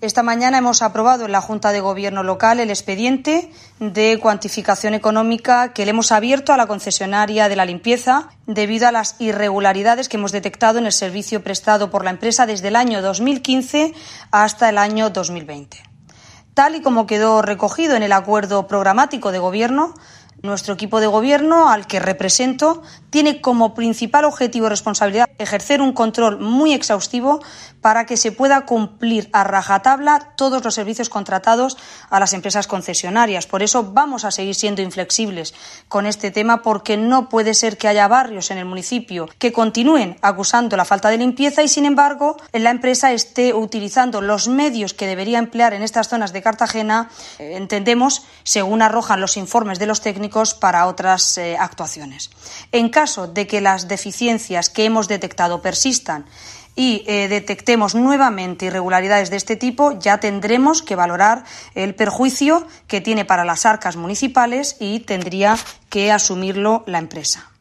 Esta mañana hemos aprobado en la Junta de Gobierno local el expediente de cuantificación económica que le hemos abierto a la concesionaria de la limpieza debido a las irregularidades que hemos detectado en el servicio prestado por la empresa desde el año 2015 hasta el año 2020. Tal y como quedó recogido en el acuerdo programático de Gobierno, nuestro equipo de gobierno, al que represento, tiene como principal objetivo y responsabilidad ejercer un control muy exhaustivo para que se pueda cumplir a rajatabla todos los servicios contratados a las empresas concesionarias. Por eso vamos a seguir siendo inflexibles con este tema, porque no puede ser que haya barrios en el municipio que continúen acusando la falta de limpieza y, sin embargo, la empresa esté utilizando los medios que debería emplear en estas zonas de Cartagena, entendemos, según arrojan los informes de los técnicos, para otras actuaciones. En caso de que las deficiencias que hemos detectado persistan y detectemos nuevamente irregularidades de este tipo, ya tendremos que valorar el perjuicio que tiene para las arcas municipales y tendría que asumirlo la empresa.